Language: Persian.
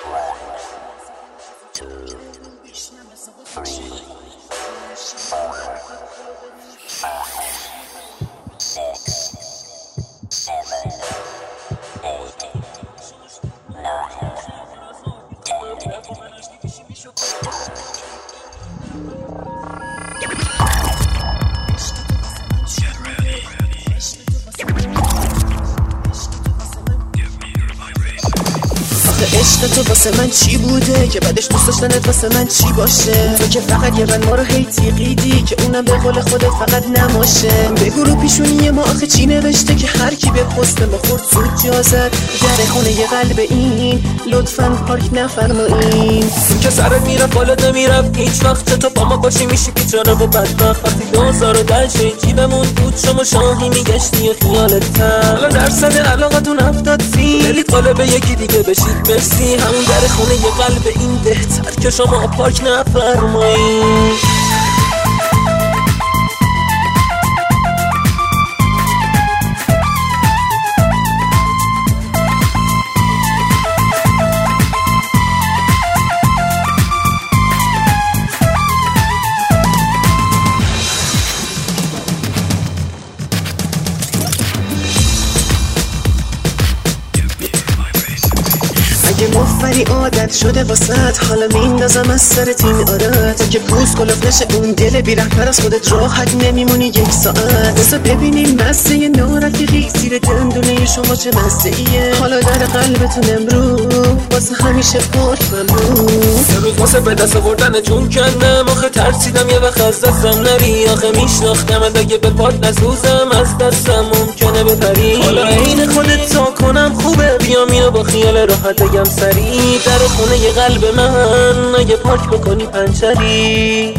عشق تو واسه من چی بوده که بعدش دوست داشتنت واسه من چی باشه؟ تو که فقط یه بند ما رو هی تیقیدی که اونم به قول خودت فقط نماشه. بگو رو پیشونی ما آخه چی نوشته که هر کی به پست ما خورد زود جا زد؟ در خونه یه قلب این لطفاً پارک نفرمایین. که سرت میرفت بالت نمیرفت هیچ وقت تو با ما باشی میشی بیچاره و بدبخت. وقتی 2010 جیبمون بود شما شاهی میگشتی و خیالت الان درصد علاقتون 70 دلید قالب یکی دیگه بشید مرسی. همون در خونه یه قلب این بهتر که شما پارک نفرمایین. اگه مفری عادت شده واسط حالا میندازم از سرت این عادت که پوست کلوف نشه اون دل بی‌رحم‌تر از خودت راحت نمیمونی یک ساعت. بسا ببینیم مزه نارفیقی زیر دندونه شما چه مزه ایه. حالا در قلبتون امروز واسه همیشه پاک ممنون. یه روز واسه به دست آوردن جون کندم آخه ترسیدم یه وقت از دستم نری. آخه میشناختم اگه به پات نسوزم از دستم ممکنه بپری. حالا عین خودت تا کنم خوبه بیام اینو با خیال راحت بگم سری. در خونه یه قلب من اگه پاک بکنی پنچری.